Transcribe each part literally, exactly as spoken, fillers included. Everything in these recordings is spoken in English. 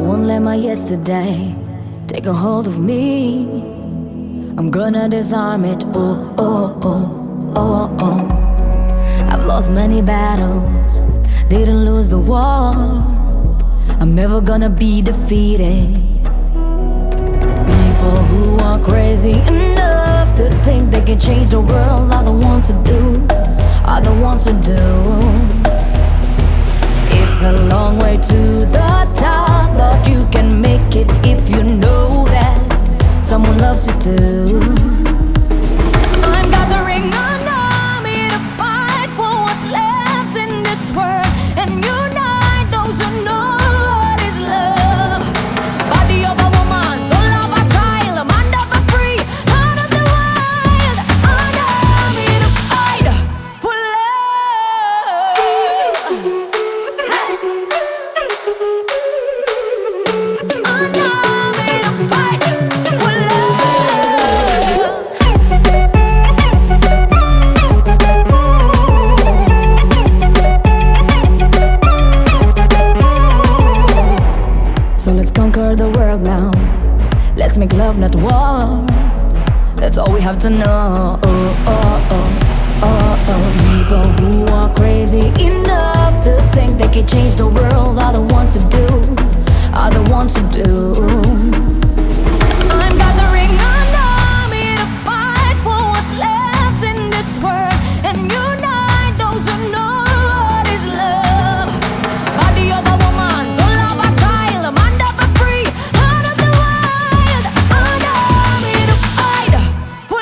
won't let my yesterday take a hold of me. I'm gonna disarm it. Oh, oh, oh, oh, oh. I've lost many battles, didn't lose the war. I'm never gonna be defeated. People who are crazy enough to think they can change the world are the ones to do, are the ones to do. It's a long way to the top, but you can make it if you know that someone loves you too. I'm gathering an army to fight for what's left in this world and unite those who know what is love. Body of a woman, soul of a child, mind of a free, heart of the wild. An army to fight for love. An army to fight for love. So let's conquer the world now. Let's make love, not war. That's all we have to know. Oh, oh, oh, oh, oh. People who are crazy enough to think they can change the world are the ones who do, are the ones who do. I'm gathering an army to fight for what's left in this world and unite those who know what is love. Body of a woman, soul of a child, mind of a free, heart of the wild. An army to fight for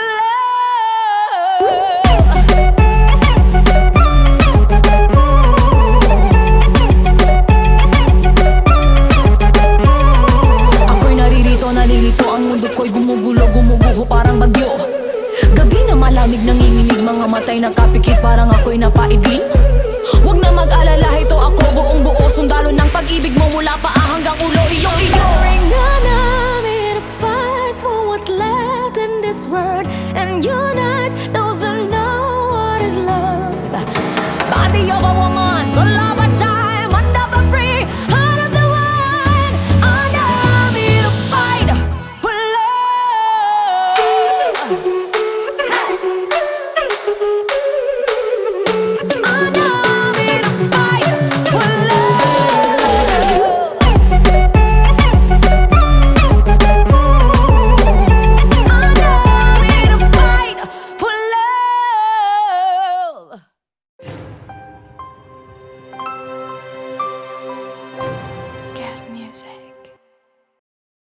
Ako'y naririto, nalilito, ang mundo ko'y gumugulo, gumuguho parang bagyo. Gabi na malamig, nanginginig, mga matay nakapikit, parang ako'y napaibig. Huwag na mag-alala, ito ako buong buo, sundalo ng pag-ibig mo mula paa hanggang ulo, iyong iyo. Gathering an army to fight for what's left in this world and unite those who know what is love. Body of a woman, so love.